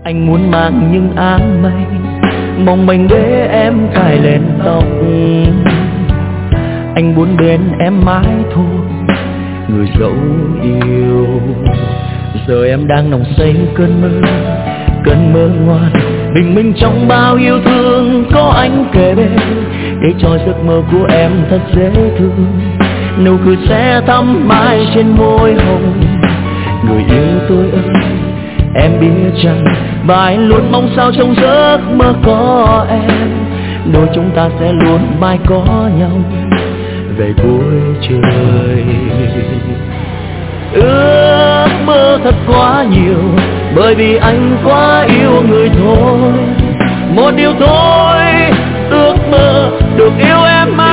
Anh muốn mang những áng mây mong manh để em cài lên tóc. Anh muốn bên em mãi thôi người dẫu yêu. Giờ em đang nồng say cơn mơ ngoan bình minh trong bao yêu thương. Có anh kề bên để cho giấc mơ của em thật dễ thương. Nụ cười sẽ thắm mãi trên môi hồng. Người yêu tôi ơi, em biết rằng và anh luôn mong sao trong giấc mơ có em. Đôi chúng ta sẽ luôn mãi có nhau về cuối trời. Ước mơ thật quá nhiều bởi vì anh quá yêu người thôi. Một điều thôi, ước mơ được yêu em mãi.